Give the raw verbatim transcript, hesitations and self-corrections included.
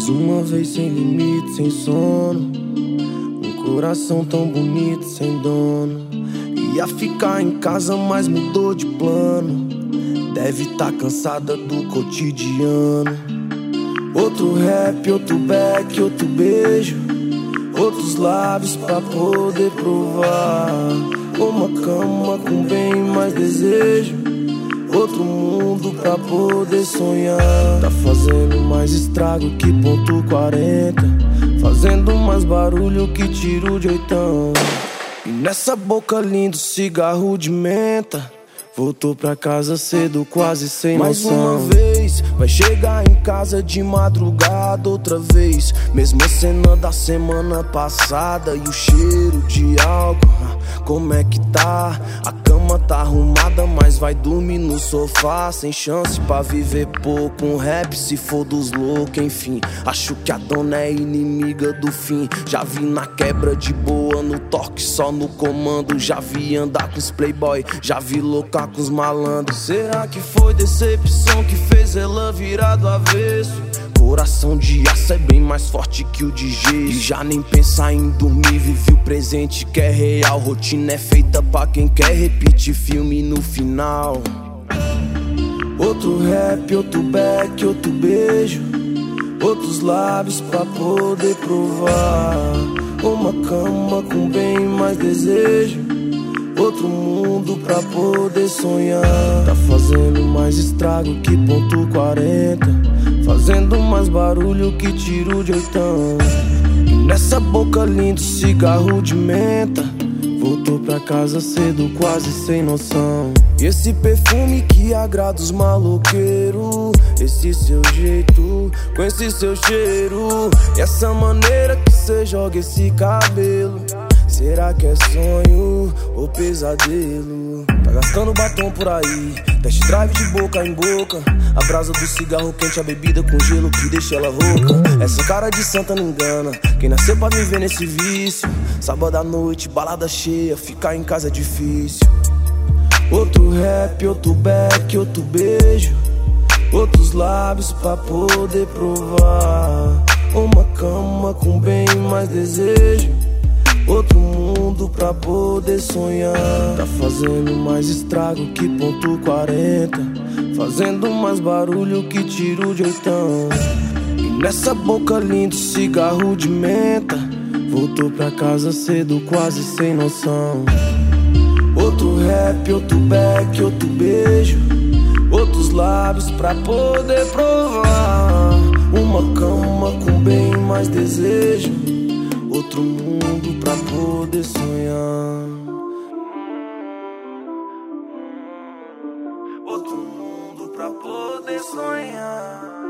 Mais uma vez sem limite, sem sono. Um coração tão bonito, sem dono. Ia ficar em casa, mas mudou de plano. Deve tá cansada do cotidiano. Outro rap, outro back, outro beijo. Outros lábios pra poder provar. Uma cama com bem mais desejo. Outro mundo pra poder sonhar. Tá fazendo mais estrago que ponto quarenta. Fazendo mais barulho que tiro de oitão. E nessa boca lindo cigarro de menta. Voltou pra casa cedo, quase sem noção. Mais uma vez, vai chegar em casa de madrugada outra vez. Mesma cena da semana passada. E o cheiro de álcool, como é que tá? A cama tá arrumada, mas vai dormir no sofá. Sem chance pra viver pouco. Um rap se for dos loucos, enfim. Acho que a dona é inimiga do fim. Já vi na quebra de boa, no toque só no comando. Já vi andar com os playboy, já vi louca com os malandros. Será que foi decepção que fez ela virar do avesso? Coração de aço é bem mais forte que o de gesso. E já nem pensar em dormir, vive o presente que é real. Rotina é feita pra quem quer repetir filme no final. Outro rap, outro back, outro beijo. Outros lábios pra poder provar. Uma cama com bem mais desejo. Outro mundo pra poder sonhar. Tá fazendo mais estrago que ponto quarenta. Fazendo mais barulho que tiro de oitão. E nessa boca lindo cigarro de menta. Voltou pra casa cedo, quase sem noção. E esse perfume que agrada os maloqueiros. Esse seu jeito, com esse seu cheiro. E essa maneira que cê joga esse cabelo. Será que é sonho ou pesadelo? Tá gastando batom por aí, test drive de boca em boca. A brasa do cigarro quente, a bebida com gelo que deixa ela rouca. Essa cara de santa não engana, quem nasceu pra viver nesse vício. Sábado à noite, balada cheia, ficar em casa é difícil. Outro rap, outro back, outro beijo. Outros lábios pra poder provar. Uma cama com bem mais desejo. Outro mundo pra poder sonhar. Tá fazendo mais estrago que ponto quarenta. Fazendo mais barulho que tiro de oitão. E nessa boca lindo cigarro de menta. Voltou pra casa cedo, quase sem noção. Outro rap, outro back, outro beijo. Outros lábios pra poder provar. Uma cama com bem mais desejo. Outro mundo pra poder sonhar. Outro mundo pra poder sonhar.